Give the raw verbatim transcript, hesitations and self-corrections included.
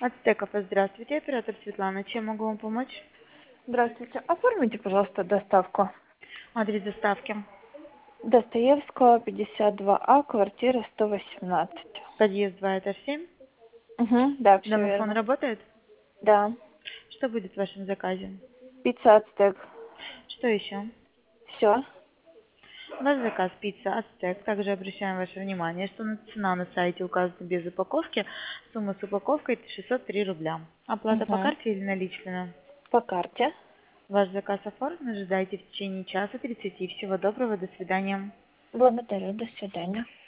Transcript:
Ацтеков, здравствуйте, оператор Светлана. Чем могу вам помочь? Здравствуйте. Оформите, пожалуйста, доставку. Адрес доставки. Достоевского, пятьдесят два А, квартира сто восемнадцать. Подъезд два этаж семь. Угу, да, все Домофон верно. работает? Да. Что будет в вашем заказе? Пицца Ацтек. Что еще? Все. Ваш заказ пицца Ацтек. Также обращаем ваше внимание, что цена на сайте указана без упаковки. Сумма с упаковкой шестьсот три рубля. Оплата по Угу. карте или наличными? По карте. Ваш заказ оформлен. Ожидайте в течение часа тридцати. Всего доброго. До свидания. Благодарю. До свидания.